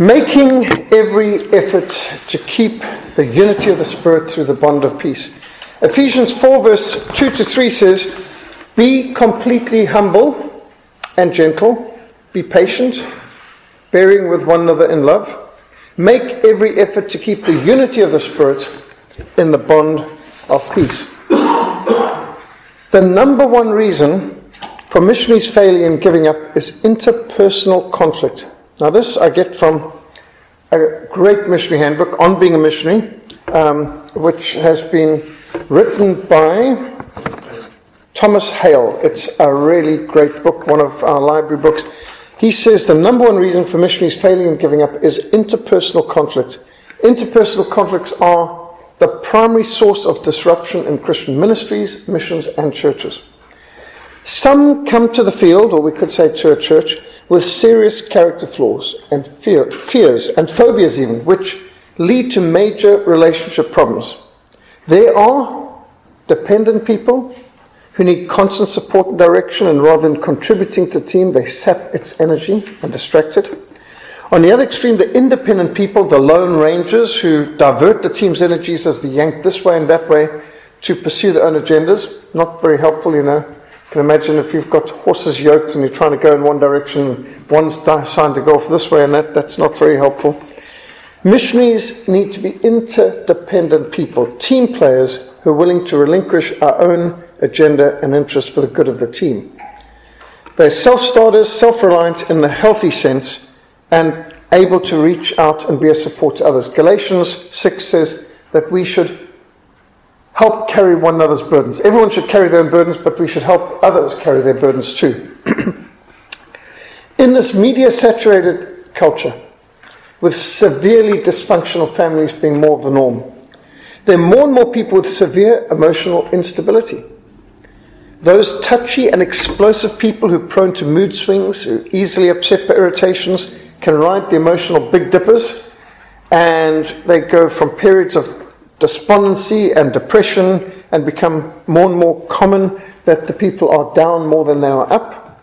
Making every effort to keep the unity of the Spirit through the bond of peace. Ephesians 4 verse 2-3 says, be completely humble and gentle, be patient, bearing with one another in love. Make every effort to keep the unity of the Spirit in the bond of peace. The number one reason for missionaries failing and giving up is interpersonal conflict. Now this I get from a great missionary handbook, On Being a Missionary, which has been written by Thomas Hale. It's a really great book, one of our library books. He says the number one reason for missionaries failing and giving up is interpersonal conflict. Interpersonal conflicts are the primary source of disruption in Christian ministries, missions, and churches. Some come to the field, or we could say to a church, with serious character flaws and fears and phobias even, which lead to major relationship problems. There are dependent people who need constant support and direction, and rather than contributing to the team, they sap its energy and distract it. On the other extreme, the independent people, the lone rangers, who divert the team's energies as they yank this way and that way to pursue their own agendas. Not very helpful, you know. You can imagine if you've got horses yoked and you're trying to go in one direction, one's deciding to go off this way and that's not very helpful. Missionaries need to be interdependent people, team players who are willing to relinquish our own agenda and interest for the good of the team. They're self-starters, self-reliant in the healthy sense, and able to reach out and be a support to others. Galatians 6 says that we should help carry one another's burdens. Everyone should carry their own burdens, but we should help others carry their burdens too. In this media-saturated culture, with severely dysfunctional families being more of the norm, there are more and more people with severe emotional instability. Those touchy and explosive people who are prone to mood swings, who are easily upset by irritations, can ride the emotional big dippers, and they go from periods of despondency and depression and become more and more common that the people are down more than they are up.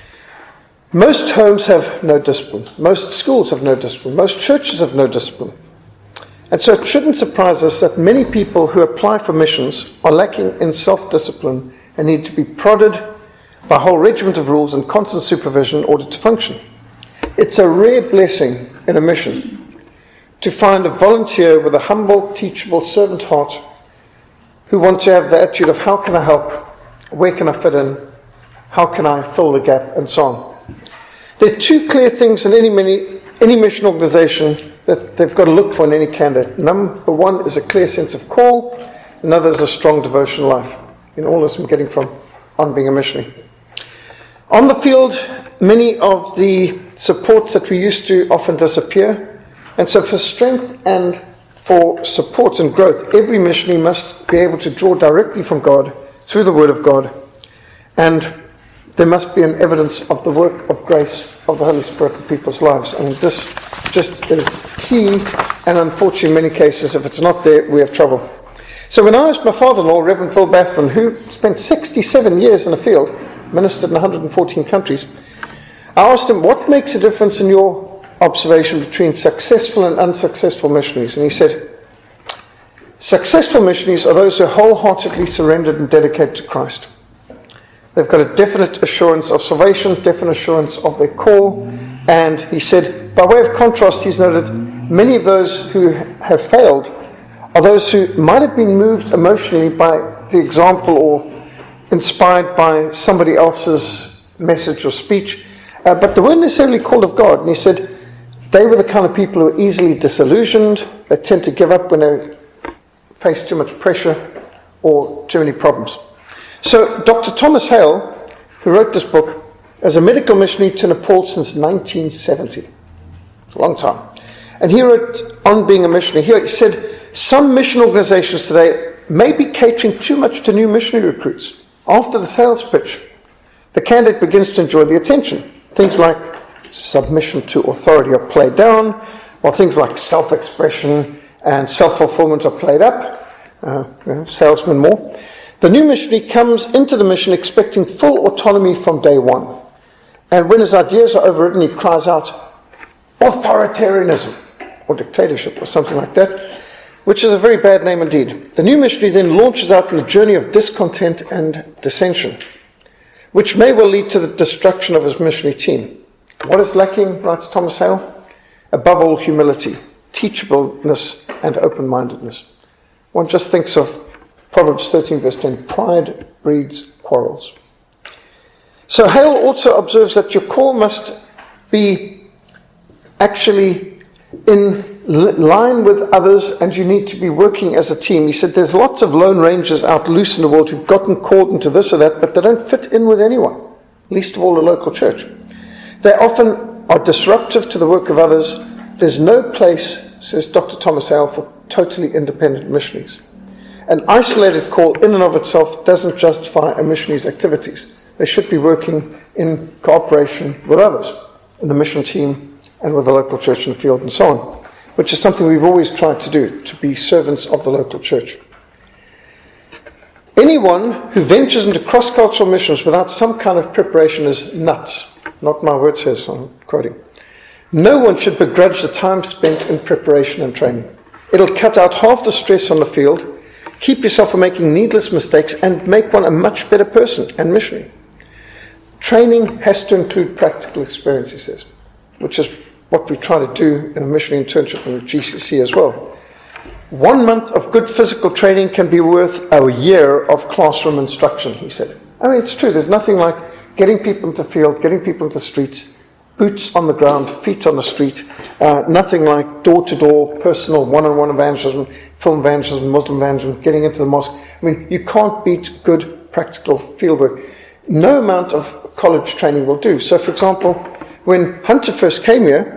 Most homes have no discipline. Most schools have no discipline. Most churches have no discipline. And so it shouldn't surprise us that many people who apply for missions are lacking in self-discipline and need to be prodded by a whole regiment of rules and constant supervision in order to function. It's a rare blessing in a mission to find a volunteer with a humble, teachable servant heart who wants to have the attitude of how can I help, where can I fit in, how can I fill the gap, and so on. There are two clear things in any mission organization that they've got to look for in any candidate. Number one is a clear sense of call, another is a strong devotional life. In all this I'm getting from On Being a Missionary. On the field, many of the supports that we used to often disappear. And so for strength and for support and growth, every missionary must be able to draw directly from God through the Word of God. And there must be an evidence of the work of grace of the Holy Spirit in people's lives. And this just is key. And unfortunately, in many cases, if it's not there, we have trouble. So when I asked my father-in-law, Reverend Bill Bathman, who spent 67 years in the field, ministered in 114 countries, I asked him, what makes a difference in your observation between successful and unsuccessful missionaries? And he said, successful missionaries are those who are wholeheartedly surrendered and dedicated to Christ. They've got a definite assurance of salvation, definite assurance of their call. And he said, by way of contrast, he's noted many of those who have failed are those who might have been moved emotionally by the example or inspired by somebody else's message or speech, but they weren't necessarily called of God. And he said they were the kind of people who are easily disillusioned. They tend to give up when they face too much pressure or too many problems. So Dr. Thomas Hale, who wrote this book, as a medical missionary to Nepal since 1970. It's a long time. And he wrote On Being a Missionary. He said, some mission organizations today may be catering too much to new missionary recruits. After the sales pitch, the candidate begins to enjoy the attention. Things like submission to authority are played down, while things like self-expression and self-fulfillment are played up. Salesmen more. The new missionary comes into the mission expecting full autonomy from day one. And when his ideas are overridden, he cries out, authoritarianism or dictatorship or something like that, which is a very bad name indeed. The new missionary then launches out on a journey of discontent and dissension, which may well lead to the destruction of his missionary team. What is lacking, writes Thomas Hale? Above all, humility, teachableness, and open-mindedness. One just thinks of Proverbs 13, verse 10, pride breeds quarrels. So Hale also observes that your call must be actually in line with others, and you need to be working as a team. He said there's lots of lone rangers out loose in the world who've gotten called into this or that, but they don't fit in with anyone, least of all the local church. They often are disruptive to the work of others. There's no place, says Dr. Thomas Hale, for totally independent missionaries. An isolated call in and of itself doesn't justify a missionary's activities. They should be working in cooperation with others, in the mission team and with the local church in the field and so on, which is something we've always tried to do, to be servants of the local church. Anyone who ventures into cross-cultural missions without some kind of preparation is nuts. Not my words here, so I'm quoting. No one should begrudge the time spent in preparation and training. It'll cut out half the stress on the field, keep yourself from making needless mistakes, and make one a much better person and missionary. Training has to include practical experience, he says, which is what we try to do in a missionary internship in GCC as well. 1 month of good physical training can be worth a year of classroom instruction, he said. I mean, it's true. There's nothing like getting people into the field, getting people into the streets, boots on the ground, feet on the street. Nothing like door-to-door, personal, one-on-one evangelism, film evangelism, Muslim evangelism, getting into the mosque. I mean, you can't beat good practical fieldwork. No amount of college training will do. So, for example, when Hunter first came here,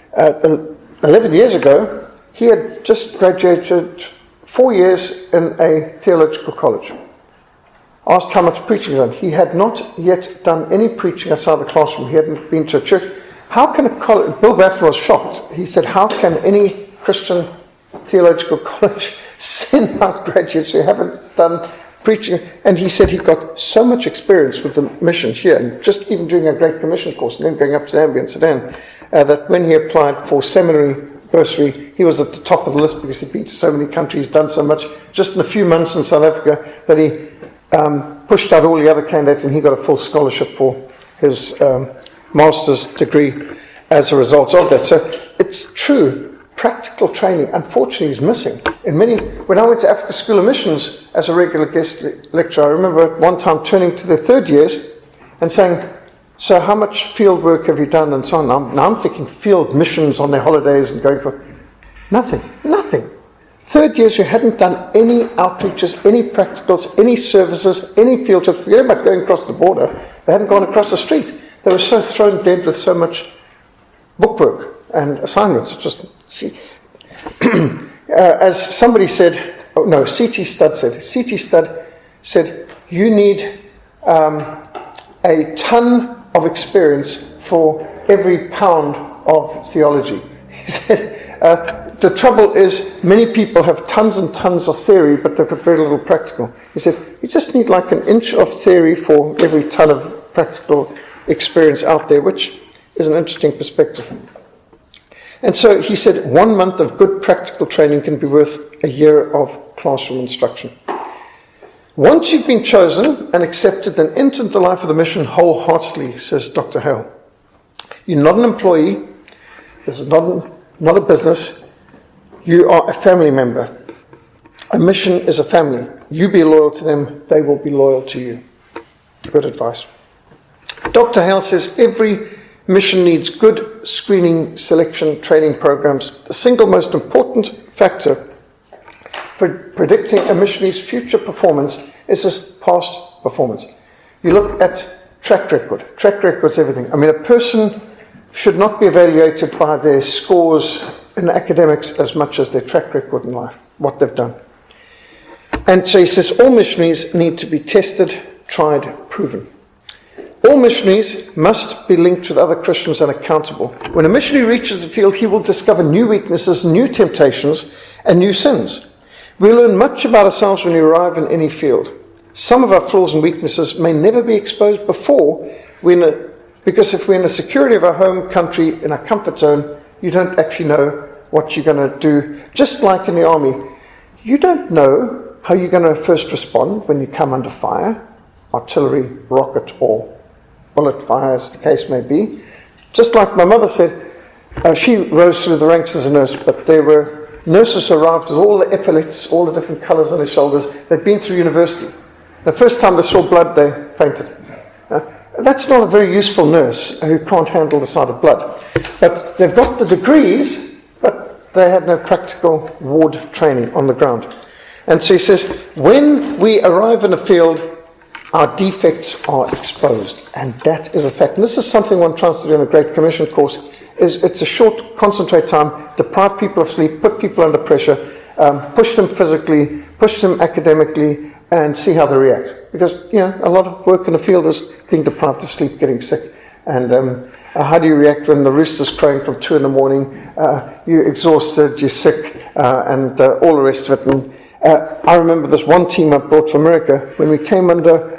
11 years ago, he had just graduated 4 years in a theological college. Asked how much preaching he'd done. He had not yet done any preaching outside the classroom. He hadn't been to a church. How can a college... Bill Baffin was shocked. He said, how can any Christian theological college send out graduates who haven't done preaching? And he said he got so much experience with the mission here, and just even doing a Great Commission course, and then going up to Zambia and Sudan, that when he applied for seminary bursary, he was at the top of the list because he'd been to so many countries, done so much. Just in a few months in South Africa, that he pushed out all the other candidates, and he got a full scholarship for his master's degree as a result of that. So it's true, practical training, unfortunately, is missing. When I went to Africa School of Missions as a regular guest lecturer, I remember at one time turning to the third years and saying, so how much field work have you done and so on? Now I'm thinking field missions on their holidays and going for nothing. Third years who hadn't done any outreaches, any practicals, any services, any field trips. Forget about going across the border. They hadn't gone across the street. They were so thrown dead with so much bookwork and assignments. Just see. As somebody said, C.T. Studd said, you need a ton of experience for every pound of theology. He said, the trouble is many people have tons and tons of theory, but they've got very little practical. He said, you just need like an inch of theory for every ton of practical experience out there, which is an interesting perspective. And so he said 1 month of good practical training can be worth a year of classroom instruction. Once you've been chosen and accepted, then enter the life of the mission wholeheartedly, says Dr. Hale. You're not an employee. This is not a business. You are a family member. A mission is a family. You be loyal to them, they will be loyal to you. Good advice. Dr. Hale says every mission needs good screening, selection, training programs. The single most important factor for predicting a missionary's future performance is his past performance. You look at track record. Track record's everything. I mean, a person should not be evaluated by their scores in academics as much as their track record in life, what they've done. And so he says all missionaries need to be tested, tried, proven. All missionaries must be linked with other Christians and accountable. When a missionary reaches the field, he will discover new weaknesses, new temptations, and new sins. We learn much about ourselves when we arrive in any field. Some of our flaws and weaknesses may never be exposed before, because if we're in the security of our home country, in our comfort zone, you don't actually know what you're going to do. Just like in the army, you don't know how you're going to first respond when you come under fire, artillery, rocket, or bullet fire, as the case may be. Just like my mother said, she rose through the ranks as a nurse, but there were nurses arrived with all the epaulets, all the different colours on their shoulders. They'd been through university. The first time they saw blood, they fainted. That's not a very useful nurse who can't handle the sight of blood. But they've got the degrees, but they had no practical ward training on the ground. And so he says, when we arrive in a field, our defects are exposed. And that is a fact. And this is something one tries to do in a Great Commission course. It's a short, concentrate time, deprive people of sleep, put people under pressure, push them physically, push them academically, and see how they react. Because, a lot of work in the field is being deprived of sleep, getting sick. And how do you react when the rooster's crowing from 2 a.m, you're exhausted, you're sick, and all the rest of it. And I remember this one team I brought from America, when we came under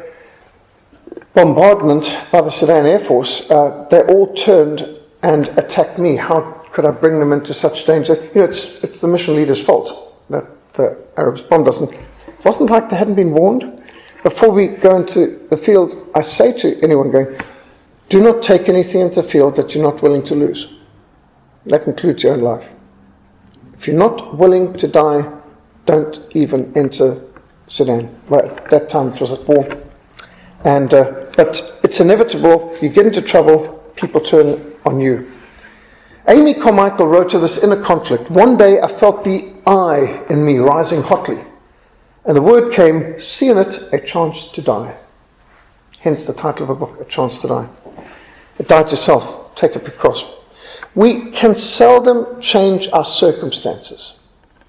bombardment by the Sudan Air Force, they all turned and attacked me. How could I bring them into such danger? It's the mission leader's fault that the Arabs bombed us. And it wasn't like they hadn't been warned. Before we go into the field, I say to anyone going, do not take anything into the field that you're not willing to lose. That includes your own life. If you're not willing to die, don't even enter Sudan. Well, at that time it was at war. And but it's inevitable. You get into trouble, people turn on you. Amy Carmichael wrote of this inner conflict. One day I felt the I in me rising hotly. And the word came, see in it a chance to die. Hence the title of a book, A Chance to Die. Die to self, take up your cross. We can seldom change our circumstances,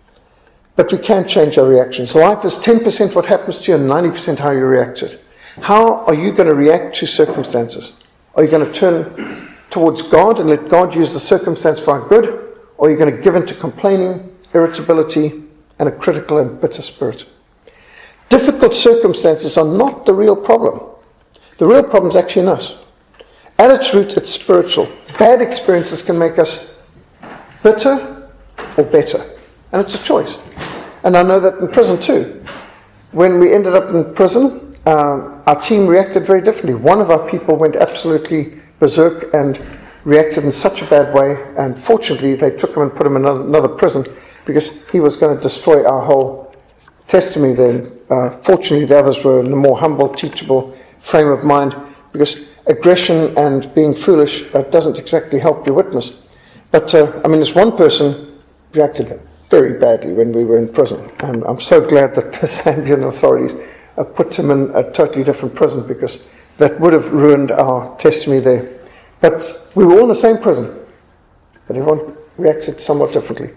but we can change our reactions. Life is 10% what happens to you and 90% how you react to it. How are you going to react to circumstances? Are you going to turn towards God and let God use the circumstance for our good? Or are you going to give in to complaining, irritability, and a critical and bitter spirit? Difficult circumstances are not the real problem. The real problem is actually in us. At its root, it's spiritual. Bad experiences can make us bitter or better. And it's a choice. And I know that in prison too. When we ended up in prison, our team reacted very differently. One of our people went absolutely berserk and reacted in such a bad way. And fortunately, they took him and put him in another prison because he was going to destroy our whole testimony then. Fortunately, the others were in a more humble, teachable frame of mind, because aggression and being foolish doesn't exactly help your witness. But, this one person reacted very badly when we were in prison. And I'm so glad that the Zambian authorities put him in a totally different prison, because that would have ruined our testimony there. But we were all in the same prison, but everyone reacted somewhat differently.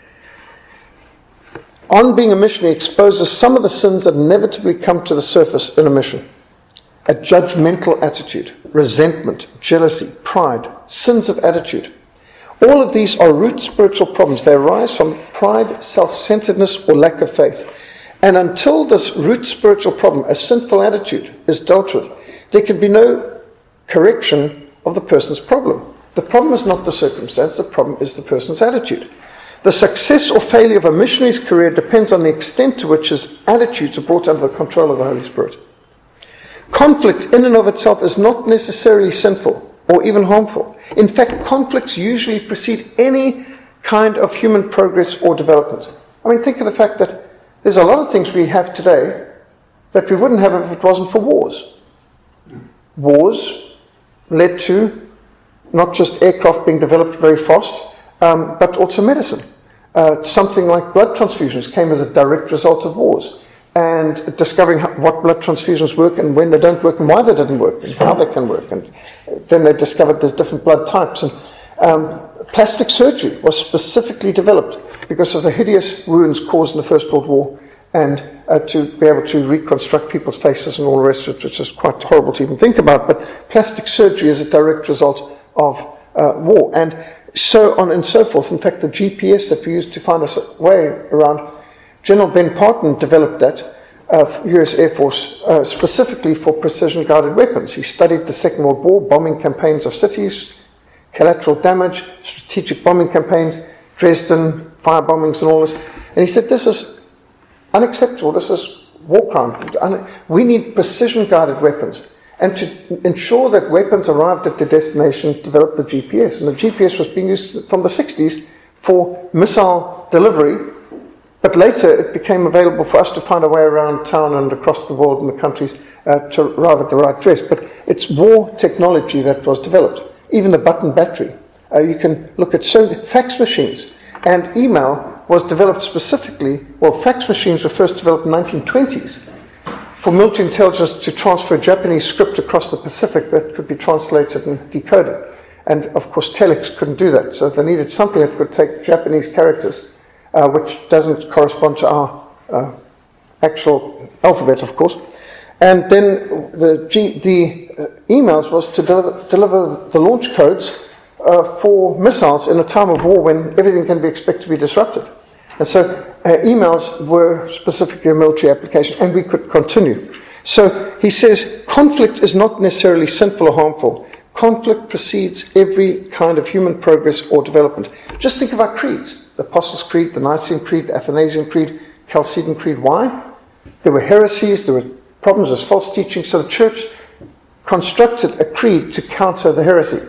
On being a missionary exposes some of the sins that inevitably come to the surface in a mission. A judgmental attitude, resentment, jealousy, pride, sins of attitude. All of these are root spiritual problems. They arise from pride, self-centeredness, or lack of faith. And until this root spiritual problem, a sinful attitude, is dealt with, there can be no correction of the person's problem. The problem is not the circumstance, the problem is the person's attitude. The success or failure of a missionary's career depends on the extent to which his attitudes are brought under the control of the Holy Spirit. Conflict in and of itself is not necessarily sinful or even harmful. In fact, conflicts usually precede any kind of human progress or development. Think of the fact that there's a lot of things we have today that we wouldn't have if it wasn't for wars. Wars led to not just aircraft being developed very fast, but also medicine. Something like blood transfusions came as a direct result of wars. And discovering what blood transfusions work and when they don't work and why they didn't work and how they can work. And then they discovered there's different blood types. And plastic surgery was specifically developed because of the hideous wounds caused in the First World War, and to be able to reconstruct people's faces and all the rest of it, which is quite horrible to even think about. But plastic surgery is a direct result of war. And so on and so forth. In fact, the GPS that we use to find us way around, General Ben Parton developed that, US Air Force, specifically for precision-guided weapons. He studied the Second World War, bombing campaigns of cities, collateral damage, strategic bombing campaigns, Dresden, fire bombings and all this. And he said, this is unacceptable, this is war crime. We need precision-guided weapons. And to ensure that weapons arrived at their destination, developed the GPS. And the GPS was being used from the 60s for missile delivery, but later it became available for us to find our way around town and across the world and the countries to arrive at the right address. But it's war technology that was developed. Even the button battery. You can look at fax machines. And email was developed specifically, fax machines were first developed in the 1920s for military intelligence to transfer Japanese script across the Pacific that could be translated and decoded. And of course telex couldn't do that, so they needed something that could take Japanese characters, which doesn't correspond to our actual alphabet, of course. And then the emails was to deliver the launch codes for missiles in a time of war when everything can be expected to be disrupted. And so emails were specifically a military application, and we could continue. So he says, conflict is not necessarily sinful or harmful. Conflict precedes every kind of human progress or development. Just think of our creeds. The Apostles' Creed, the Nicene Creed, the Athanasian Creed, Chalcedon Creed. Why? There were heresies, there were problems with false teaching, so the church constructed a creed to counter the heresy.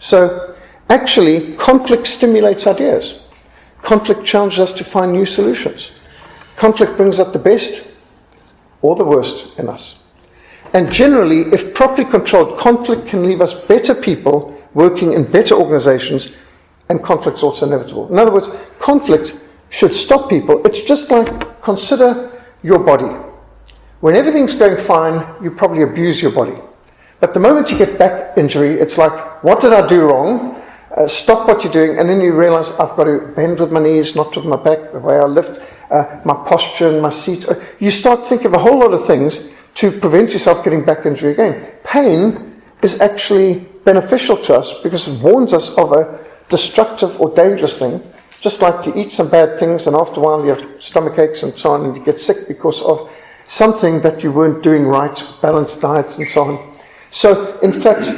So actually, conflict stimulates ideas. Conflict challenges us to find new solutions. Conflict brings out the best or the worst in us. And generally, if properly controlled, conflict can leave us better people working in better organizations, and conflict's also inevitable. In other words, conflict should stop people. It's just like, consider your body. When everything's going fine, you probably abuse your body. But the moment you get back injury, it's like, what did I do wrong? Stop what you're doing, and then you realize I've got to bend with my knees, not with my back, the way I lift, my posture and my seat. You start thinking of a whole lot of things to prevent yourself getting back injury again. Pain is actually beneficial to us because it warns us of a destructive or dangerous thing. Just like you eat some bad things and after a while you have stomach aches and so on, and you get sick because of something that you weren't doing right, balanced diets and so on. So, in fact,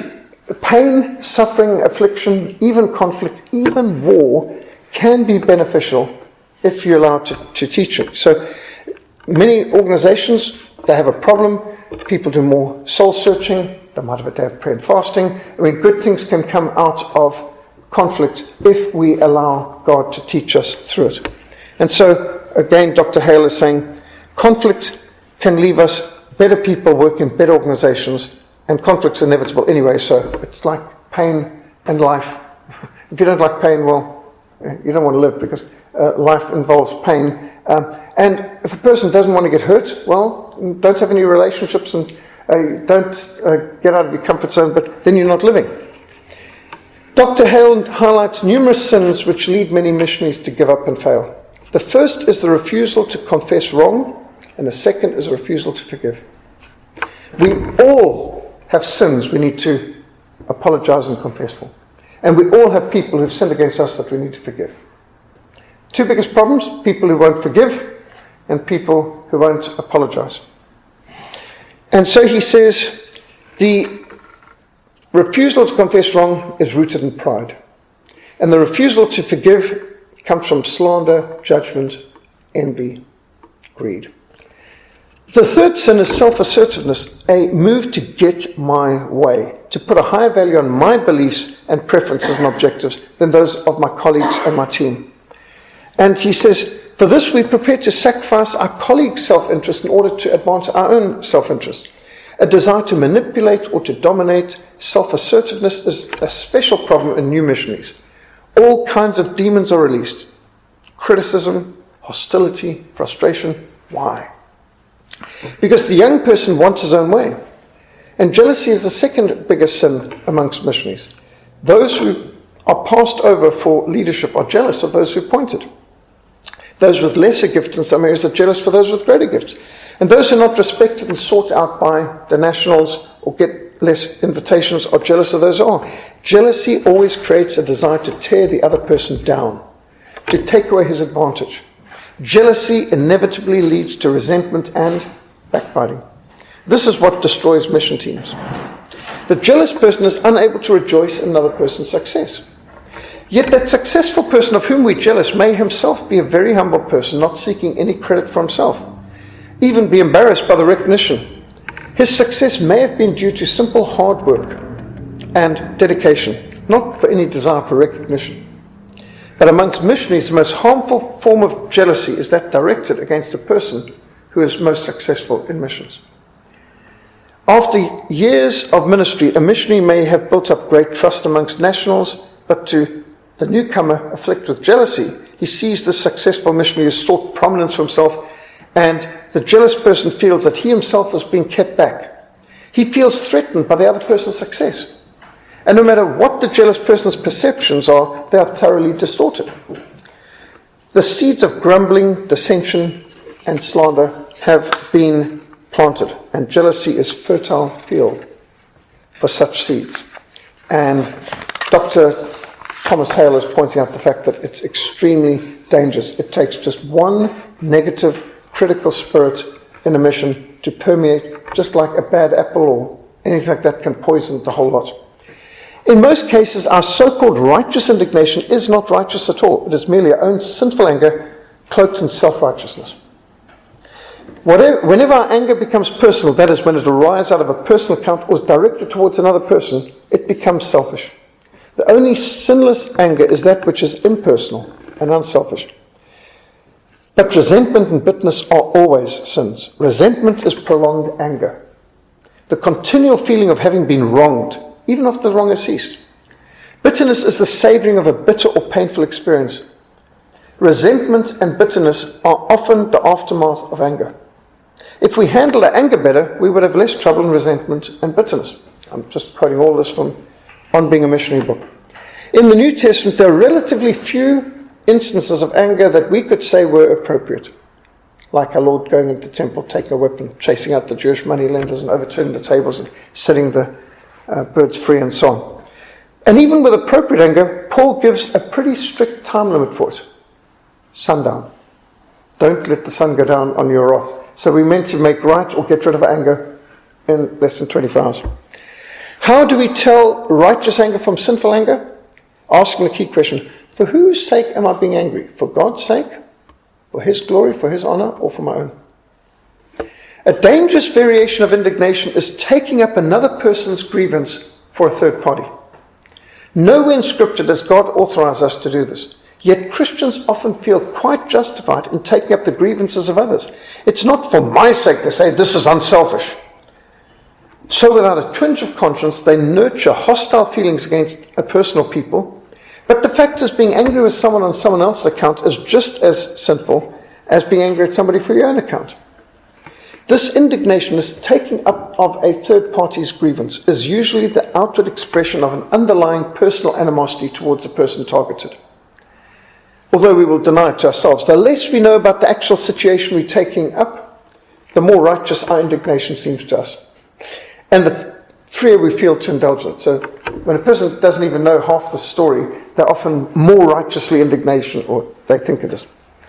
pain, suffering, affliction, even conflict, even war can be beneficial if you're allowed to teach it. So many organizations, they have a problem. People do more soul searching. They might have a day of prayer and fasting. I mean, good things can come out of conflict if we allow God to teach us through it. And so, again, Dr. Hale is saying, conflict can leave us better people working in better organizations. And conflict's inevitable anyway, so it's like pain and life. If you don't like pain, well, you don't want to live because life involves pain. And if a person doesn't want to get hurt, well, don't have any relationships and don't get out of your comfort zone, but then you're not living. Dr. Hale highlights numerous sins which lead many missionaries to give up and fail. The first is the refusal to confess wrong, and the second is a refusal to forgive. We all have sins we need to apologize and confess for. And we all have people who've sinned against us that we need to forgive. Two biggest problems: people who won't forgive and people who won't apologize. And so he says the refusal to confess wrong is rooted in pride. And the refusal to forgive comes from slander, judgment, envy, greed. The third sin is self-assertiveness, a move to get my way, to put a higher value on my beliefs and preferences and objectives than those of my colleagues and my team. And he says, for this we prepare to sacrifice our colleagues' self-interest in order to advance our own self-interest. A desire to manipulate or to dominate, self-assertiveness is a special problem in new missionaries. All kinds of demons are released. Criticism, hostility, frustration. Why? Because the young person wants his own way. And jealousy is the second biggest sin amongst missionaries. Those who are passed over for leadership are jealous of those who are appointed. Those with lesser gifts in some areas are jealous for those with greater gifts. And those who are not respected and sought out by the nationals or get less invitations are jealous of those who are. Jealousy always creates a desire to tear the other person down, to take away his advantage. Jealousy inevitably leads to resentment and backbiting. This is what destroys mission teams. The jealous person is unable to rejoice in another person's success. Yet that successful person of whom we're jealous may himself be a very humble person, not seeking any credit for himself, even be embarrassed by the recognition. His success may have been due to simple hard work and dedication, not for any desire for recognition. But amongst missionaries, the most harmful form of jealousy is that directed against a person who is most successful in missions. After years of ministry, a missionary may have built up great trust amongst nationals, but to the newcomer afflicted with jealousy, he sees the successful missionary has sought prominence for himself, and the jealous person feels that he himself is being kept back. He feels threatened by the other person's success. And no matter what the jealous person's perceptions are, they are thoroughly distorted. The seeds of grumbling, dissension, and slander have been planted, and jealousy is fertile field for such seeds. And Dr. Thomas Hale is pointing out the fact that it's extremely dangerous. It takes just one negative, critical spirit in a mission to permeate, just like a bad apple or anything like that can poison the whole lot. In most cases, our so-called righteous indignation is not righteous at all. It is merely our own sinful anger cloaked in self-righteousness. Whenever our anger becomes personal, that is, when it arises out of a personal account or is directed towards another person, it becomes selfish. The only sinless anger is that which is impersonal and unselfish. But resentment and bitterness are always sins. Resentment is prolonged anger, the continual feeling of having been wronged, even after the wrong has ceased. Bitterness is the savouring of a bitter or painful experience. Resentment and bitterness are often the aftermath of anger. If we handle our anger better, we would have less trouble in resentment and bitterness. I'm just quoting all this from On Being a Missionary book. In the New Testament, there are relatively few instances of anger that we could say were appropriate. Like our Lord going into the temple, taking a whip and chasing out the Jewish moneylenders and overturning the tables and setting the birds free and so on. And even with appropriate anger, Paul gives a pretty strict time limit for it. Sundown. Don't let the sun go down on your wrath. So we're meant to make right or get rid of anger in less than 24 hours. How do we tell righteous anger from sinful anger? Asking the key question, for whose sake am I being angry? For God's sake? For His glory, for His honor, or for my own? A dangerous variation of indignation is taking up another person's grievance for a third party. Nowhere in Scripture does God authorize us to do this. Yet Christians often feel quite justified in taking up the grievances of others. It's not for my sake to say this is unselfish. So without a twinge of conscience, they nurture hostile feelings against a person or people. But the fact is, being angry with someone on someone else's account is just as sinful as being angry at somebody for your own account. This indignation, this taking up of a third party's grievance, is usually the outward expression of an underlying personal animosity towards the person targeted. Although we will deny it to ourselves, the less we know about the actual situation we're taking up, the more righteous our indignation seems to us. And the freer we feel to indulge it. So when a person doesn't even know half the story, they're often more righteously indignation, or they think it is.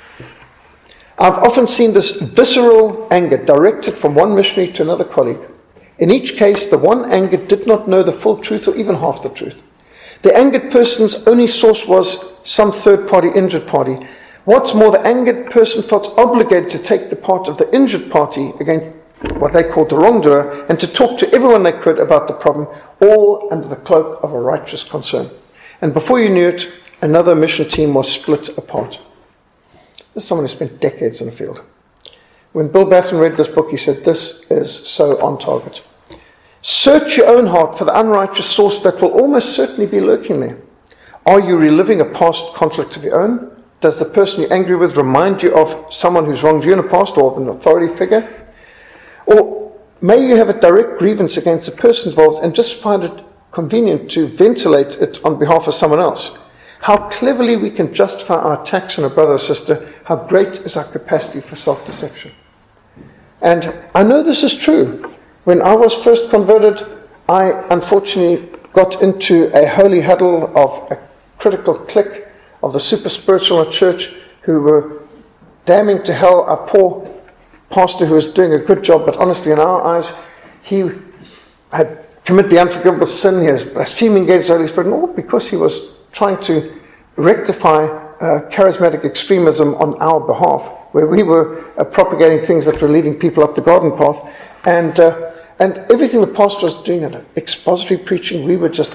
I've often seen this visceral anger directed from one missionary to another colleague. In each case, the one angered did not know the full truth or even half the truth. The angered person's only source was some third party, injured party. What's more, the angered person felt obligated to take the part of the injured party against what they called the wrongdoer and to talk to everyone they could about the problem, all under the cloak of a righteous concern. And before you knew it, another mission team was split apart. This is someone who spent decades in the field. When Bill Bathman read this book, he said, this is so on target. Search your own heart for the unrighteous source that will almost certainly be lurking there. Are you reliving a past conflict of your own? Does the person you're angry with remind you of someone who's wronged you in the past or of an authority figure? Or may you have a direct grievance against the person involved and just find it convenient to ventilate it on behalf of someone else? How cleverly we can justify our attacks on a brother or sister, how great is our capacity for self-deception. And I know this is true. When I was first converted, I unfortunately got into a holy huddle of a critical clique of the super spiritual in church who were damning to hell our poor pastor who was doing a good job, but honestly in our eyes, he had commit the unforgivable sin, he was blaspheming against the Holy Spirit, and all because he was trying to rectify charismatic extremism on our behalf, where we were propagating things that were leading people up the garden path, and everything the pastor was doing, expository preaching, we were just,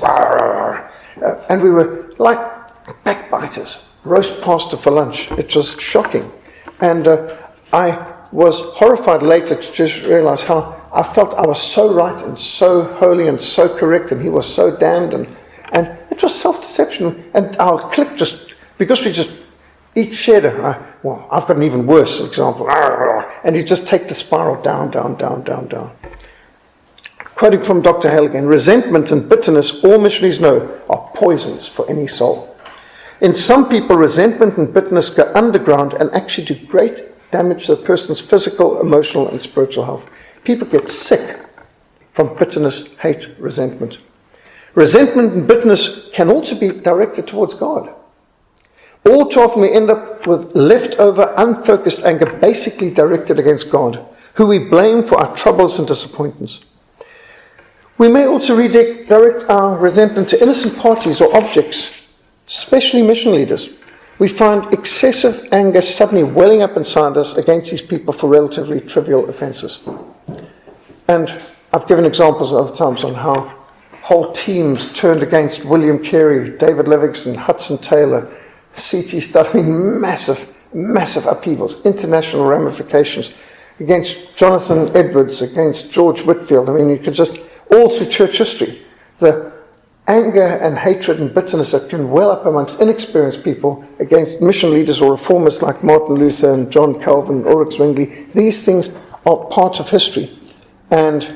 and we were like backbiters, roast pastor for lunch. It was shocking. And I was horrified later to just realize how I felt I was so right and so holy and so correct, and he was so damned, and it was self-deception. And our clique just, because we just each shared well, I've got an even worse example, and you just take the spiral down, down, down, down, down. Quoting from Dr. Hale again, resentment and bitterness, all missionaries know, are poisons for any soul. In some people, resentment and bitterness go underground and actually do great damage to a person's physical, emotional, and spiritual health. People get sick from bitterness, hate, resentment. Resentment and bitterness can also be directed towards God. All too often we end up with leftover, unfocused anger basically directed against God, who we blame for our troubles and disappointments. We may also redirect our resentment to innocent parties or objects, especially mission leaders. We find excessive anger suddenly welling up inside us against these people for relatively trivial offences. And I've given examples other times on how whole teams turned against William Carey, David Livingston, Hudson Taylor, C.T. Studding, massive upheavals, international ramifications, against Jonathan Edwards, against George Whitfield. I mean, you could just, all through church history, the anger and hatred and bitterness that can well up amongst inexperienced people against mission leaders or reformers like Martin Luther and John Calvin, Ulrich Zwingli. These things are part of history. And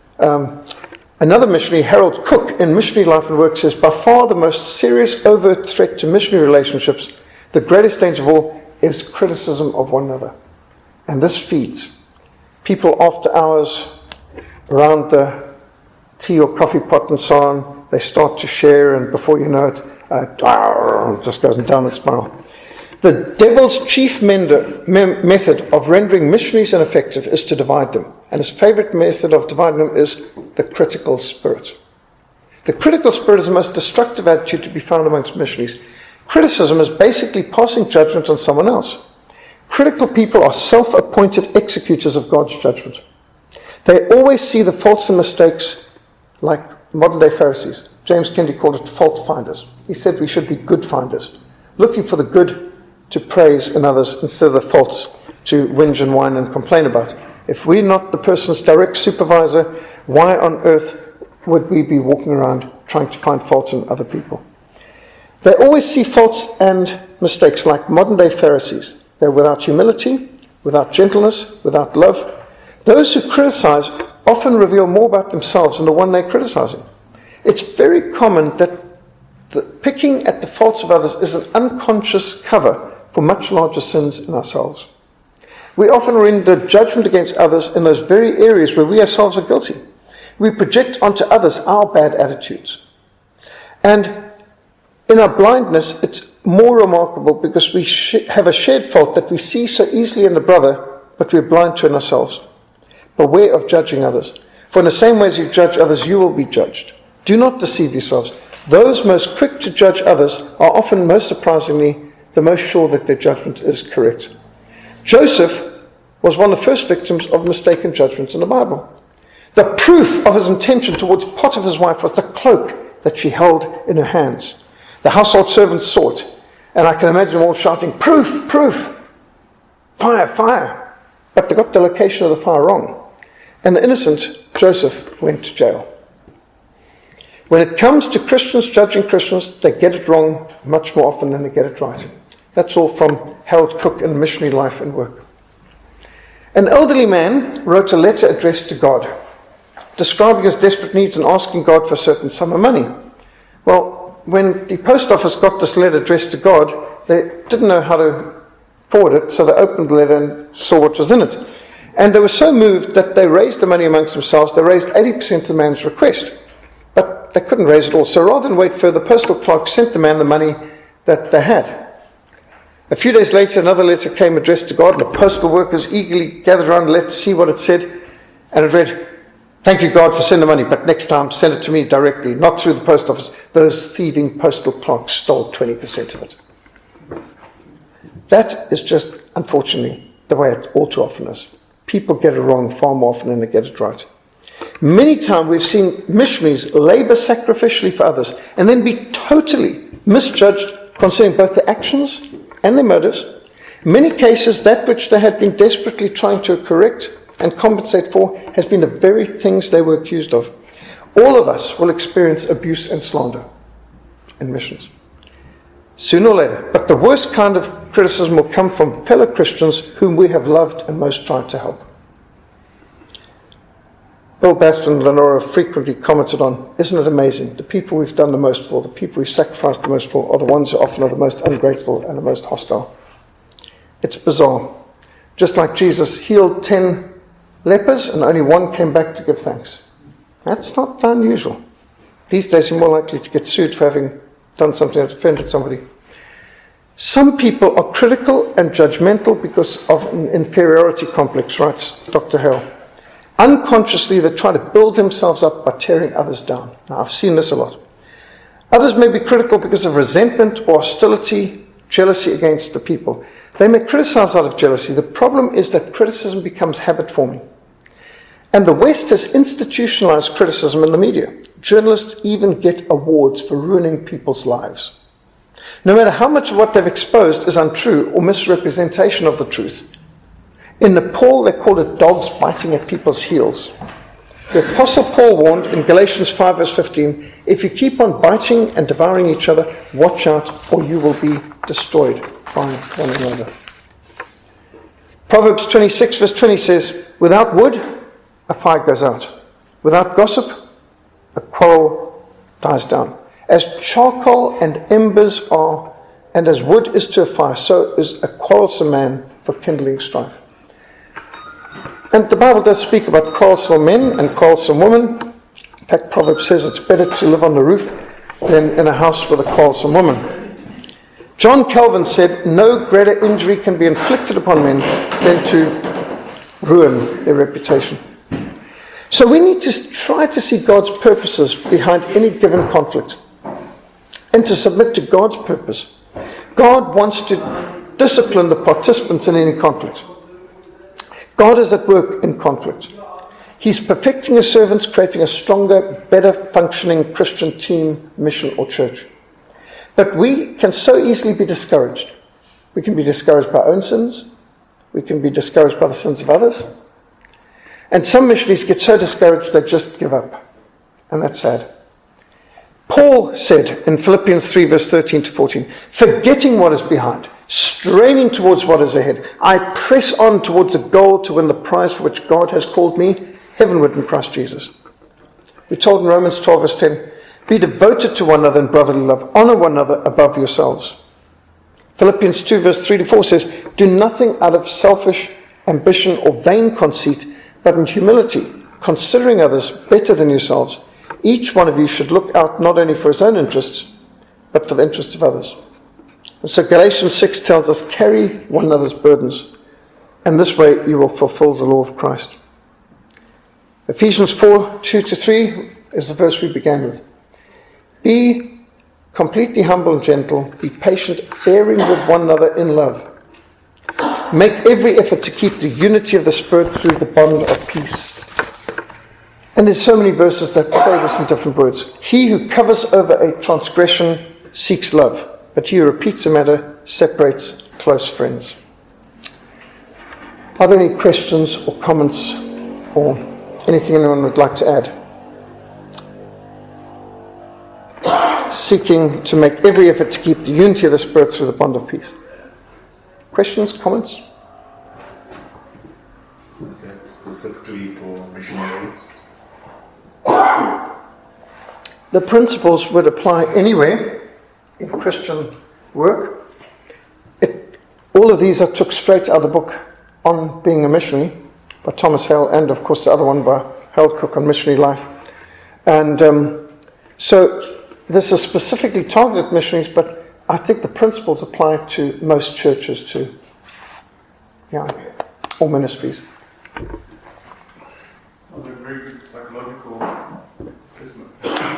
another missionary, Harold Cook, in Missionary Life and Work, says, by far the most serious overt threat to missionary relationships, the greatest danger of all, is criticism of one another. And this feeds people after hours around the tea or coffee pot and so on. They start to share, and before you know it, it just goes down its spiral. The devil's chief method of rendering missionaries ineffective is to divide them. And his favorite method of dividing them is the critical spirit. The critical spirit is the most destructive attitude to be found amongst missionaries. Criticism is basically passing judgment on someone else. Critical people are self-appointed executors of God's judgment. They always see the faults and mistakes like modern-day Pharisees. James Kennedy called it fault finders. He said we should be good finders, looking for the good to praise in others instead of the faults to whinge and whine and complain about. If we're not the person's direct supervisor, why on earth would we be walking around trying to find faults in other people? They always see faults and mistakes like modern-day Pharisees. They're without humility, without gentleness, without love. Those who criticize often reveal more about themselves than the one they're criticizing. It's very common that the picking at the faults of others is an unconscious cover for much larger sins in ourselves. We often render judgment against others in those very areas where we ourselves are guilty. We project onto others our bad attitudes. And in our blindness, it's more remarkable because we have a shared fault that we see so easily in the brother, but we're blind to in ourselves. Beware of judging others. For in the same way as you judge others, you will be judged. Do not deceive yourselves. Those most quick to judge others are often, most surprisingly, the most sure that their judgment is correct. Joseph was one of the first victims of mistaken judgment in the Bible. The proof of his intention towards Potiphar's wife was the cloak that she held in her hands. The household servants saw it, and I can imagine them all shouting, "Proof, proof! Fire, fire!" But they got the location of the fire wrong, and the innocent Joseph went to jail. When it comes to Christians judging Christians, they get it wrong much more often than they get it right. That's all from Harold Cook in Missionary Life and Work. An elderly man wrote a letter addressed to God, describing his desperate needs and asking God for a certain sum of money. Well, when the post office got this letter addressed to God, they didn't know how to forward it, so they opened the letter and saw what was in it. And they were so moved that they raised the money amongst themselves. They raised 80% of the man's request. But they couldn't raise it all. So rather than wait further, the postal clerk sent the man the money that they had. A few days later, another letter came addressed to God, and the postal workers eagerly gathered around the letter to see what it said. And it read, Thank you, God, for sending the money, but next time send it to me directly, not through the post office. Those thieving postal clerks stole 20% of it. That is just, unfortunately, the way it all too often is. People get it wrong far more often than they get it right. Many times we've seen missionaries labor sacrificially for others and then be totally misjudged concerning both their actions and their motives. In many cases, that which they had been desperately trying to correct and compensate for has been the very things they were accused of. All of us will experience abuse and slander in missions, sooner or later. But the worst kind of criticism will come from fellow Christians whom we have loved and most tried to help. Bill Baston and Lenora frequently commented on, isn't it amazing? The people we've done the most for, the people we've sacrificed the most for, are the ones who often are the most ungrateful and the most hostile. It's bizarre. Just like Jesus healed 10 lepers and only one came back to give thanks. That's not unusual. These days you're more likely to get sued for having done something that offended somebody. Some people are critical and judgmental because of an inferiority complex, writes Dr. Hale. Unconsciously, they try to build themselves up by tearing others down. Now, I've seen this a lot. Others may be critical because of resentment or hostility, jealousy against the people. They may criticize out of jealousy. The problem is that criticism becomes habit-forming. And the West has institutionalized criticism in the media. Journalists even get awards for ruining people's lives. No matter how much of what they've exposed is untrue or misrepresentation of the truth. In Nepal, they call it dogs biting at people's heels. The Apostle Paul warned in Galatians 5 verse 15, if you keep on biting and devouring each other, watch out or you will be destroyed by one another. Proverbs 26 verse 20 says, without wood, a fire goes out. Without gossip, a quarrel dies down. As charcoal and embers are, and as wood is to a fire, so is a quarrelsome man for kindling strife. And the Bible does speak about quarrelsome men and quarrelsome women. In fact, Proverbs says it's better to live on the roof than in a house with a quarrelsome woman. John Calvin said, no greater injury can be inflicted upon men than to ruin their reputation. So we need to try to see God's purposes behind any given conflict and to submit to God's purpose. God wants to discipline the participants in any conflict. God is at work in conflict. He's perfecting his servants, creating a stronger, better functioning Christian team, mission, or church. But we can so easily be discouraged. We can be discouraged by our own sins. We can be discouraged by the sins of others. And some missionaries get so discouraged they just give up. And that's sad. Paul said in Philippians 3 verse 13 to 14, forgetting what is behind, straining towards what is ahead, I press on towards the goal to win the prize for which God has called me heavenward in Christ Jesus. We're told in Romans 12 verse 10, be devoted to one another in brotherly love, honor one another above yourselves. Philippians 2 verse 3 to 4 says, do nothing out of selfish ambition or vain conceit, but in humility, considering others better than yourselves, each one of you should look out not only for his own interests, but for the interests of others. And so Galatians 6 tells us, carry one another's burdens, and this way you will fulfill the law of Christ. Ephesians 4, 2 to 3 is the verse we began with. Be completely humble and gentle, be patient, bearing with one another in love. Make every effort to keep the unity of the Spirit through the bond of peace. And there's so many verses that say this in different words. He who covers over a transgression seeks love, but he who repeats a matter separates close friends. Are there any questions or comments or anything anyone would like to add? Seeking to make every effort to keep the unity of the Spirit through the bond of peace. Questions, comments? Is that specifically for missionaries? The principles would apply anywhere in Christian work. All of these I took straight out of the book on being a missionary by Thomas Hale, and of course the other one by Harold Cook on missionary life. And so this is specifically targeted at missionaries, but I think the principles apply to most churches too. Yeah, all ministries. Well, they're very good psychological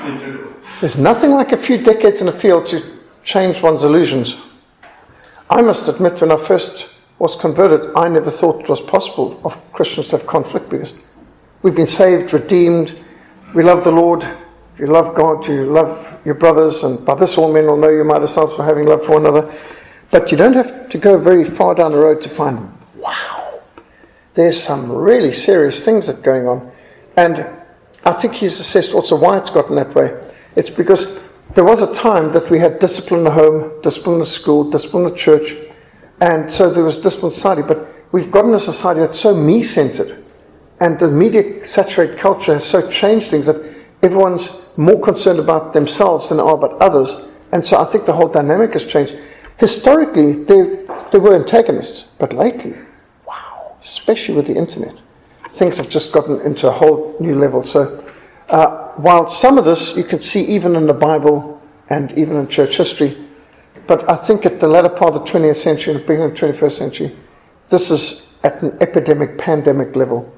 in general. There's nothing like a few decades in the field to change one's illusions. I must admit, when I first was converted, I never thought it was possible of Christians to have conflict, because we've been saved, redeemed, we love the Lord. If you love God, you love your brothers, and by this all men will know you my disciples for having love for one another. But you don't have to go very far down the road to find, wow, there's some really serious things that are going on. And I think he's assessed also why it's gotten that way. It's because there was a time that we had discipline in the home, discipline in the school, discipline in the church, and so there was discipline in society. But we've gotten a society that's so me-centered, and the media-saturated culture has so changed things that everyone's more concerned about themselves than they are about others. And so I think the whole dynamic has changed. Historically, there were antagonists, but lately, wow, especially with the internet, things have just gotten into a whole new level. So while some of this you can see even in the Bible and even in church history, but I think at the latter part of the 20th century and the beginning of the 21st century, this is at an epidemic, pandemic level.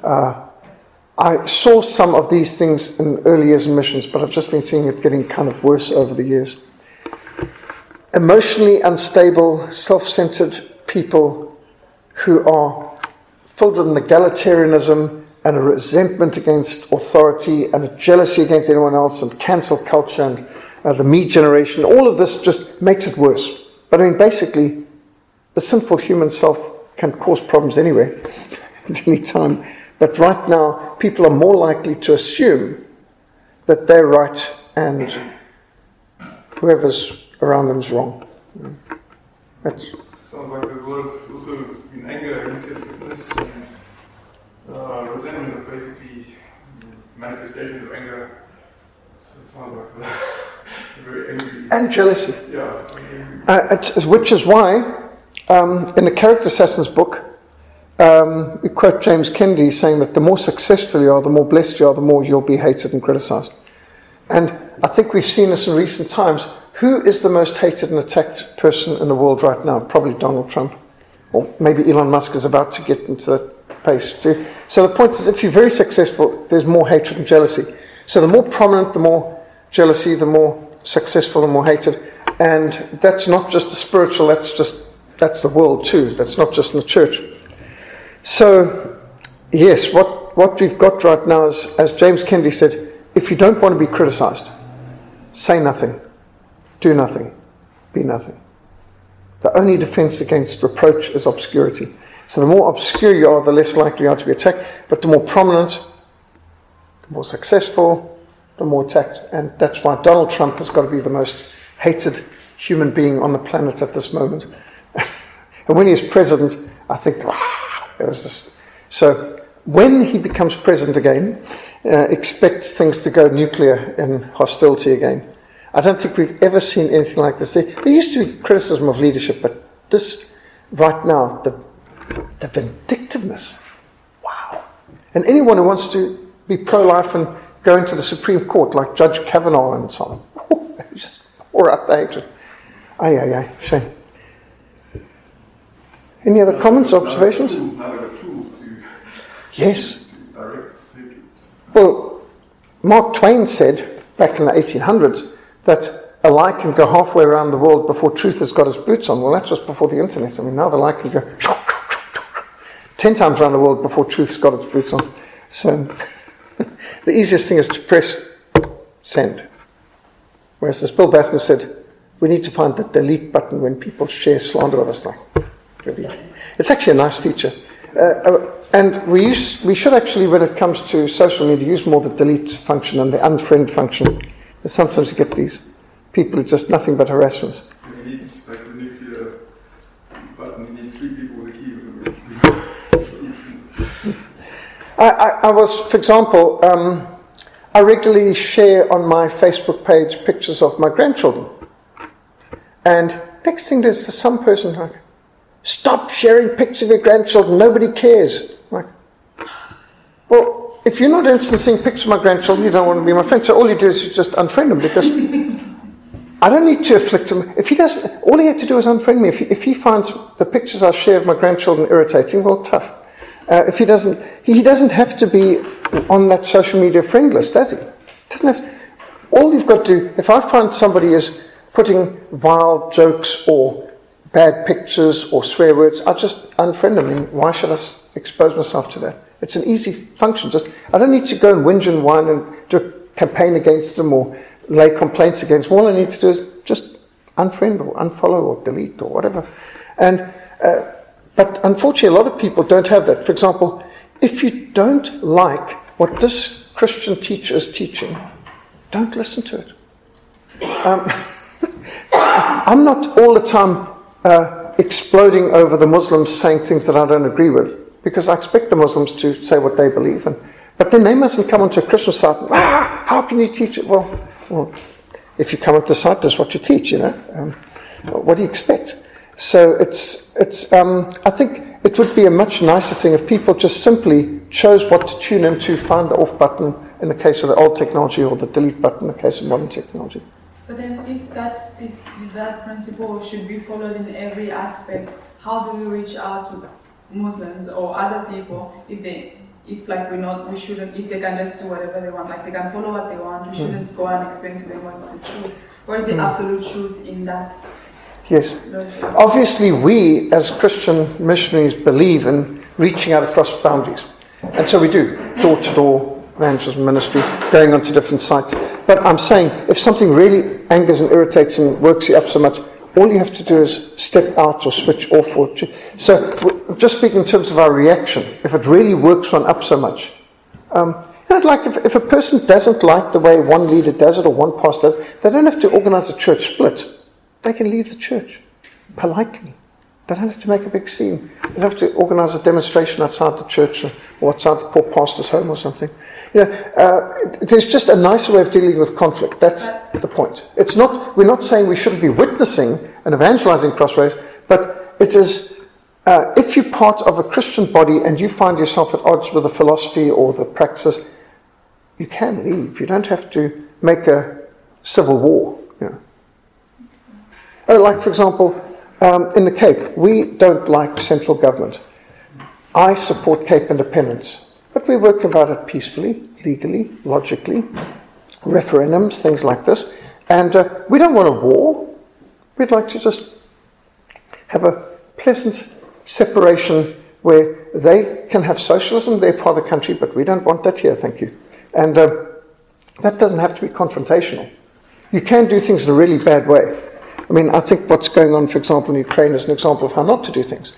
I saw some of these things in early years in missions, but I've just been seeing it getting kind of worse over the years. Emotionally unstable, self-centered people who are filled with an egalitarianism and a resentment against authority and a jealousy against anyone else and cancel culture and the me generation, all of this just makes it worse. But I mean, basically, the sinful human self can cause problems anyway, at any time. But right now, people are more likely to assume that they're right and whoever's around them is wrong. That's Sounds like there's a lot of also in anger, insensitivity, and resentment of basically manifestations of anger. So it sounds like a very angry. and jealousy. Yeah. Which is why, in the Character Assassins book, we quote James Kennedy saying that the more successful you are, the more blessed you are, the more you'll be hated and criticized. And I think we've seen this in recent times. Who is the most hated and attacked person in the world right now? Probably Donald Trump. Or maybe Elon Musk is about to get into that pace too. So the point is, if you're very successful, there's more hatred and jealousy. So the more prominent, the more jealousy, the more successful, the more hated. And that's not just the spiritual, that's the world too. That's not just in the church. So, yes, what we've got right now is, as James Kennedy said, if you don't want to be criticized, say nothing, do nothing, be nothing. The only defense against reproach is obscurity. So the more obscure you are, the less likely you are to be attacked. But the more prominent, the more successful, the more attacked. And that's why Donald Trump has got to be the most hated human being on the planet at this moment. And when he is president, I think, it was just... So when he becomes president again, expect things to go nuclear in hostility again. I don't think we've ever seen anything like this. There used to be criticism of leadership, but this, right now, the vindictiveness, wow. And anyone who wants to be pro-life and go into the Supreme Court, like Judge Kavanaugh and so on, just pour out the hatred. Aye, shame. Any other comments or observations? Yes. Well, Mark Twain said, back in the 1800s, that a lie can go halfway around the world before truth has got its boots on. Well, that's just before the internet. I mean, now the lie can go 10 times around the world before truth's got its boots on. So the easiest thing is to press send. Whereas as Bill Bathman said, we need to find the delete button when people share slander of us. Like, delete. It's actually a nice feature. And we should actually, when it comes to social media, use more the delete function and the unfriend function. Because sometimes you get these people who just nothing but harassments. You need, like the nuclear button, you need 3 people with a key or something. I was, for example, I regularly share on my Facebook page pictures of my grandchildren. And next thing there's some person like, stop sharing pictures of your grandchildren, nobody cares. Like, well, if you're not interested in seeing pictures of my grandchildren, you don't want to be my friend. So all you do is you just unfriend him, because I don't need to afflict him. If he doesn't, all he had to do is unfriend me. If he finds the pictures I share of my grandchildren irritating, well, tough. If he doesn't have to be on that social media friend list, does he? Doesn't have. All you've got to do, if I find somebody is putting vile jokes or bad pictures or swear words, I just unfriend them. I mean, why should I expose myself to that? It's an easy function. I don't need to go and whinge and whine and do a campaign against them or lay complaints against them. All I need to do is just unfriend or unfollow or delete or whatever. But unfortunately, a lot of people don't have that. For example, if you don't like what this Christian teacher is teaching, don't listen to it. I'm not all the time exploding over the Muslims saying things that I don't agree with, because I expect the Muslims to say what they believe. But then they mustn't come onto a Christian site and, how can you teach it? Well, if you come onto the site, that's what you teach, what do you expect? So I think it would be a much nicer thing if people just simply chose what to tune into, find the off button in the case of the old technology or the delete button in the case of modern technology. But then if that principle should be followed in every aspect, how do we reach out to Muslims or other people if they can just do whatever they want, like they can follow what they want, we shouldn't go and explain to them what's the truth. Where's the absolute truth in that? Yes. Logic? Obviously, we as Christian missionaries believe in reaching out across boundaries. And so we do, door-to-door evangelism ministry, going onto different sites. But I'm saying, if something really angers and irritates and works you up so much, all you have to do is step out or switch off. So, just speaking in terms of our reaction, if it really works one up so much, like if a person doesn't like the way one leader does it or one pastor does it, they don't have to organize a church split. They can leave the church politely. They don't have to make a big scene. They don't have to organize a demonstration outside the church or outside the poor pastor's home or something. There's just a nicer way of dealing with conflict. That's the point. We're not saying we shouldn't be witnessing and evangelizing crossways, but it is, if you're part of a Christian body and you find yourself at odds with the philosophy or the practices, you can leave. You don't have to make a civil war. Like, for example, in the Cape, we don't like central government. I support Cape independence, but we work about it peacefully, legally, logically, referendums, things like this. And we don't want a war. We'd like to just have a pleasant separation where they can have socialism, they're part of the country, but we don't want that here, thank you. And that doesn't have to be confrontational. You can do things in a really bad way. I mean, I think what's going on, for example, in Ukraine is an example of how not to do things.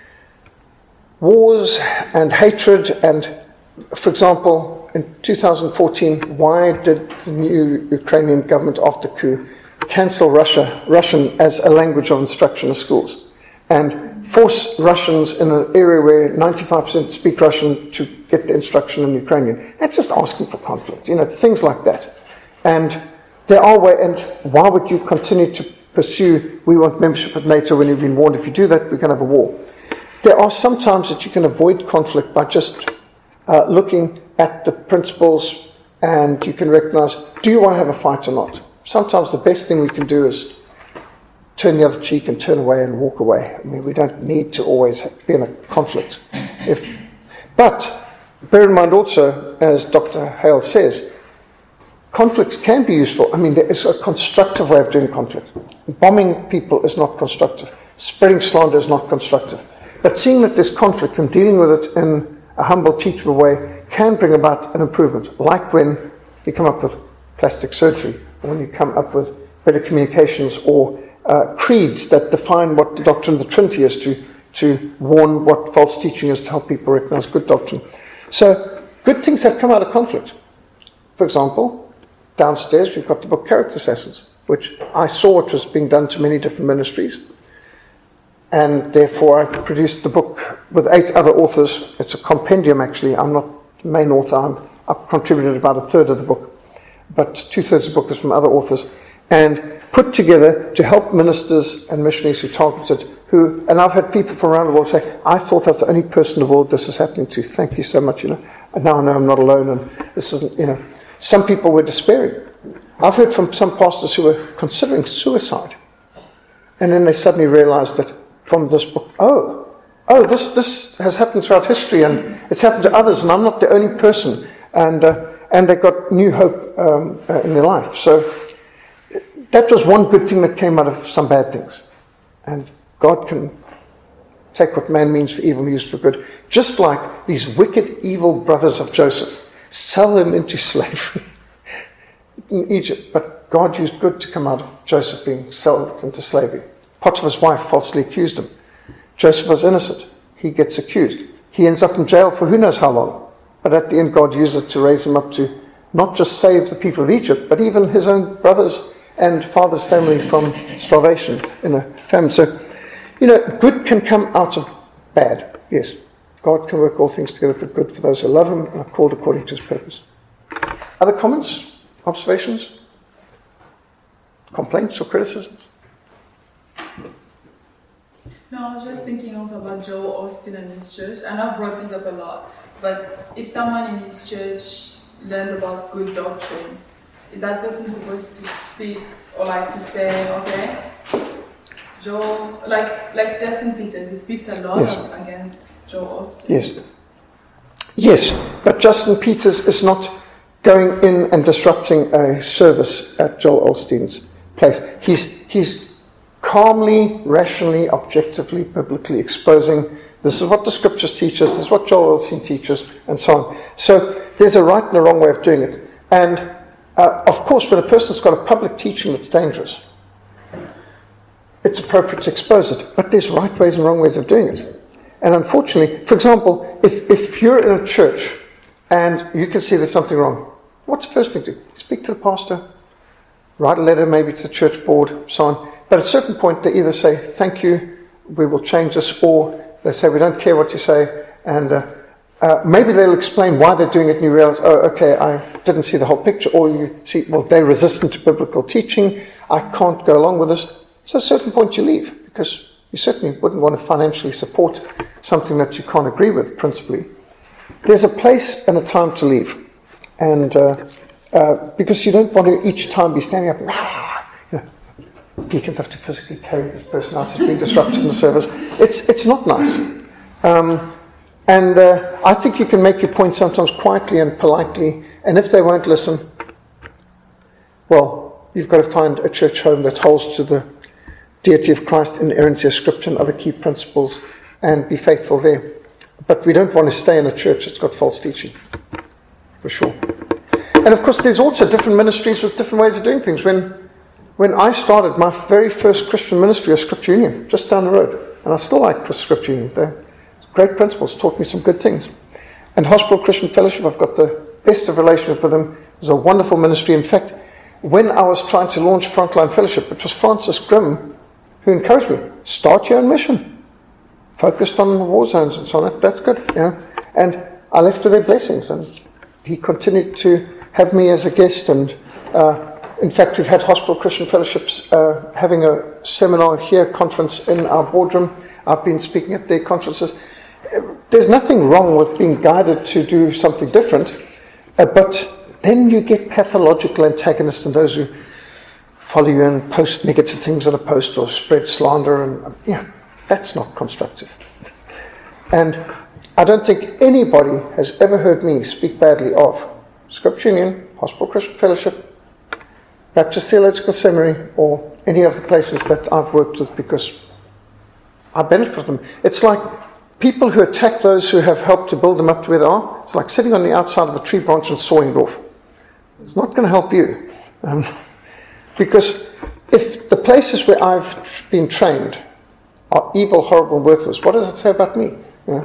Wars and hatred and, for example, in 2014, why did the new Ukrainian government after coup cancel Russian as a language of instruction in schools and force Russians in an area where 95% speak Russian to get the instruction in Ukrainian? That's just asking for conflict. It's things like that. And there are ways, and why would you continue to pursue, we want membership at NATO when you've been warned, if you do that, we're going to have a war. There are some times that you can avoid conflict by just looking at the principles, and you can recognize, do you want to have a fight or not? Sometimes the best thing we can do is turn the other cheek and turn away and walk away. I mean, we don't need to always be in a conflict. But bear in mind also, as Dr. Hale says, conflicts can be useful. I mean, there is a constructive way of doing conflict. Bombing people is not constructive. Spreading slander is not constructive. But seeing that there's conflict and dealing with it in a humble, teachable way can bring about an improvement. Like when you come up with plastic surgery, or when you come up with better communications, or creeds that define what the doctrine of the Trinity is to warn what false teaching is, to help people recognize good doctrine. So good things have come out of conflict. For example, downstairs we've got the book Character Assassins, which I saw it was being done to many different ministries, and therefore I produced the book with 8 other authors. It's a compendium actually. I'm not the main author. I've contributed about 1/3 of the book, but 2/3 of the book is from other authors, and put together to help ministers and missionaries who targeted, and I've had people from around the world say, I thought I was the only person in the world this is happening to. Thank you so much, and now I know I'm not alone, and this isn't, Some people were despairing. I've heard from some pastors who were considering suicide. And then they suddenly realized that from this book, this has happened throughout history, and it's happened to others, and I'm not the only person. And they got new hope in their life. So that was one good thing that came out of some bad things. And God can take what man means for evil and use it for good. Just like these wicked, evil brothers of Joseph, sell him into slavery in Egypt. But God used good to come out of Joseph being sold into slavery. Potiphar's wife falsely accused him. Joseph was innocent. He gets accused. He ends up in jail for who knows how long. But at the end, God used it to raise him up to not just save the people of Egypt, but even his own brothers and father's family from starvation in a famine. So, good can come out of bad. Yes, God can work all things together for good for those who love him and are called according to his purpose. Other comments, observations, complaints or criticisms? No, I was just thinking also about Joel Osteen and his church. I know I've brought this up a lot, but if someone in his church learns about good doctrine, is that person supposed to speak or to say, okay, Joel, like Justin Peters, he speaks a lot against Joel Osteen. Yes, but Justin Peters is not going in and disrupting a service at Joel Osteen's place. He's calmly, rationally, objectively, biblically exposing this is what the scriptures teach us, this is what Joel Osteen teaches, and so on. So there's a right and a wrong way of doing it. And of course, when a person's got a public teaching that's dangerous, it's appropriate to expose it. But there's right ways and wrong ways of doing it. And unfortunately, for example, if you're in a church and you can see there's something wrong, what's the first thing to do? Speak to the pastor, write a letter maybe to the church board, so on. But at a certain point, they either say, thank you, we will change this, or they say, we don't care what you say, and maybe they'll explain why they're doing it, and you realize, oh, okay, I didn't see the whole picture, or you see, well, they're resistant to biblical teaching, I can't go along with this. So at a certain point you leave, because you certainly wouldn't want to financially support something that you can't agree with, principally. There's a place and a time to leave, and because you don't want to each time be standing up and deacons have to physically carry this person out who's been disrupted in the service. It's not nice. And I think you can make your point sometimes quietly and politely, and if they won't listen, well, you've got to find a church home that holds to the deity of Christ, inerrancy of Scripture, and other key principles, and be faithful there. But we don't want to stay in a church that's got false teaching, for sure. And of course, there's also different ministries with different ways of doing things. When I started, my very first Christian ministry was Scripture Union, just down the road. And I still like Scripture Union. They're great principles, taught me some good things. And Hospital Christian Fellowship, I've got the best of relationship with them. It was a wonderful ministry. In fact, when I was trying to launch Frontline Fellowship, it was Francis Grimm who encouraged me, start your own mission. Focused on the war zones and so on. That's good. And I left with their blessings. And he continued to have me as a guest, and in fact, we've had Hospital Christian Fellowships having a seminar here, conference in our boardroom. I've been speaking at their conferences. There's nothing wrong with being guided to do something different, but then you get pathological antagonists and those who follow you and post negative things on a post or spread slander, and that's not constructive. And I don't think anybody has ever heard me speak badly of Scripture Union, Hospital Christian Fellowship, Baptist Theological Seminary, or any of the places that I've worked with, because I benefit from them. It's like people who attack those who have helped to build them up to where they are. It's like sitting on the outside of a tree branch and sawing it off. It's not going to help you. Because if the places where I've been trained are evil, horrible, and worthless, what does it say about me?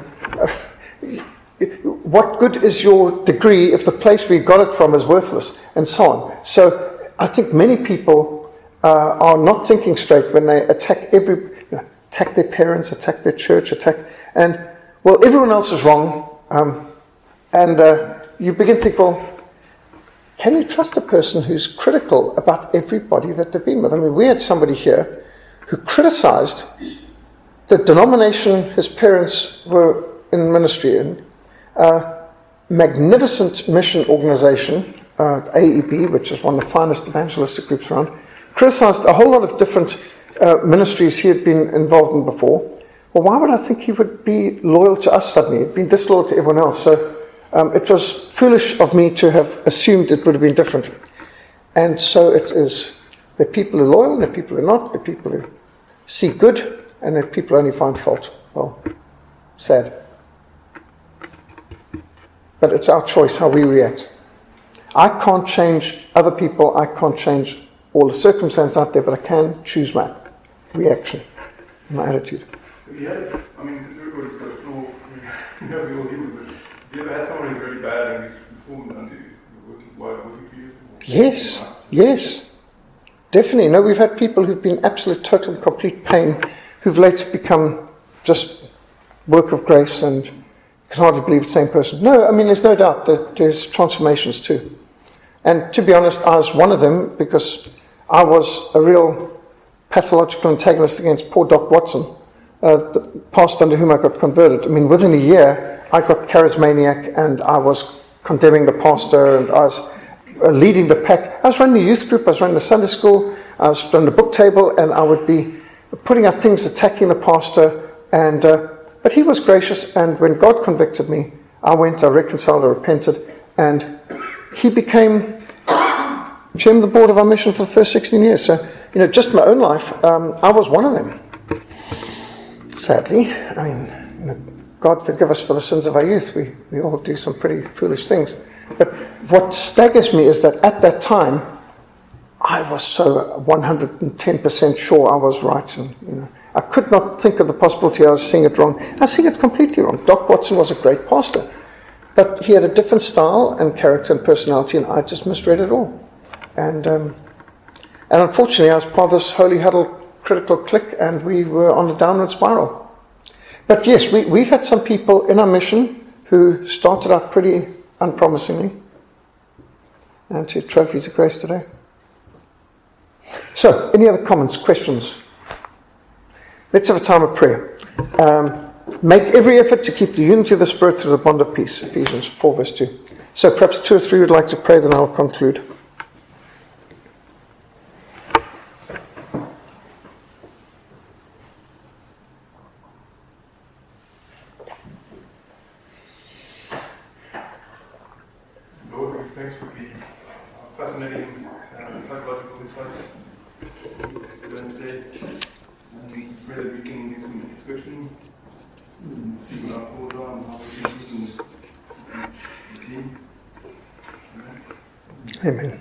What good is your degree if the place where you got it from is worthless, and so on? So I think many people are not thinking straight when they attack attack their parents, attack their church, and everyone else is wrong, and you begin to think, well, can you trust a person who's critical about everybody that they've been with? I mean, we had somebody here who criticized the denomination his parents were in ministry in, magnificent mission organization, AEB, which is one of the finest evangelistic groups around, criticized a whole lot of different ministries he had been involved in before. Well, why would I think he would be loyal to us suddenly? He'd been disloyal to everyone else. So It was foolish of me to have assumed it would have been different. And so it is. There are people who are loyal, there are people who are not, there are people who see good, and there are people who only find fault. Well, sad. But it's our choice how we react. I can't change other people, I can't change all the circumstances out there, but I can choose my reaction, my attitude. Because everybody's got a flaw. We all deal with it. Have you ever had someone who's really bad and who's performed under working for you? Yes. Definitely. No, we've had people who've been absolute, total, and complete pain, who've later become just work of grace, and you can hardly believe it's the same person. No, there's no doubt that there's transformations too. And to be honest, I was one of them, because I was a real pathological antagonist against poor Doc Watson, the pastor under whom I got converted. Within a year, I got charismaniac, and I was condemning the pastor, and I was leading the pack. I was running the youth group, I was running the Sunday school, I was running the book table, and I would be putting out things attacking the pastor. And but he was gracious, and when God convicted me, I reconciled, I repented, and he became chairman of the board of our mission for the first 16 years. So, just my own life, I was one of them. Sadly, God forgive us for the sins of our youth. We all do some pretty foolish things. But what staggers me is that at that time, I was so 110% sure I was right. And, I could not think of the possibility I was seeing it wrong. I was seeing it completely wrong. Doc Watson was a great pastor, but he had a different style and character and personality, and I just misread it all. And unfortunately, I was part of this holy huddle critical clique, and we were on a downward spiral. But yes, we've had some people in our mission who started out pretty unpromisingly, and to trophies of grace today. So, any other comments, questions? Let's have a time of prayer. Make every effort to keep the unity of the Spirit through the bond of peace. Ephesians 4 verse 2. So perhaps 2 or 3 would like to pray, then I'll conclude. Lord, we give thanks for the fascinating psychological insights we learned today. And we pray that we can get some inspection and see what our goals are and how we can use the team. Amen.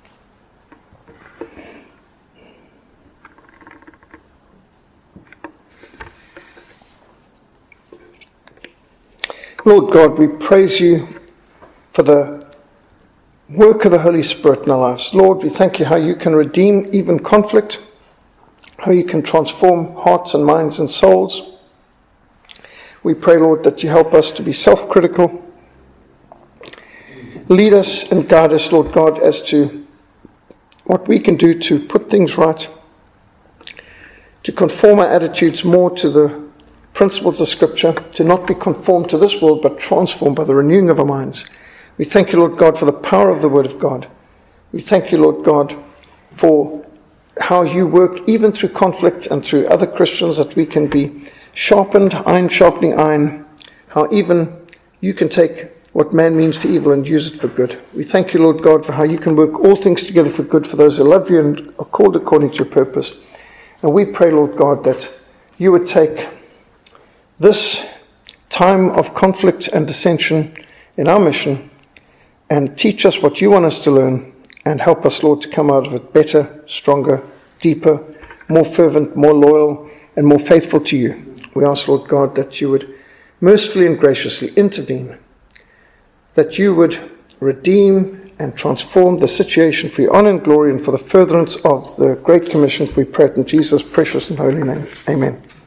Lord God, we praise you for the work of the Holy Spirit in our lives. Lord, we thank you how you can redeem even conflict, how you can transform hearts and minds and souls. We pray, Lord, that you help us to be self-critical. Lead us and guide us, Lord God, as to what we can do to put things right, to conform our attitudes more to the principles of Scripture, to not be conformed to this world, but transformed by the renewing of our minds. We thank you, Lord God, for the power of the Word of God. We thank you, Lord God, for how you work even through conflict and through other Christians, that we can be sharpened, iron sharpening iron, how even you can take what man means for evil and use it for good. We thank you, Lord God, for how you can work all things together for good for those who love you and are called according to your purpose. And we pray, Lord God, that you would take this time of conflict and dissension in our mission and teach us what you want us to learn, and help us, Lord, to come out of it better, stronger, deeper, more fervent, more loyal, and more faithful to you. We ask, Lord God, that you would mercifully and graciously intervene, that you would redeem and transform the situation for your honor and glory and for the furtherance of the Great Commission. We pray it in Jesus' precious and holy name. Amen.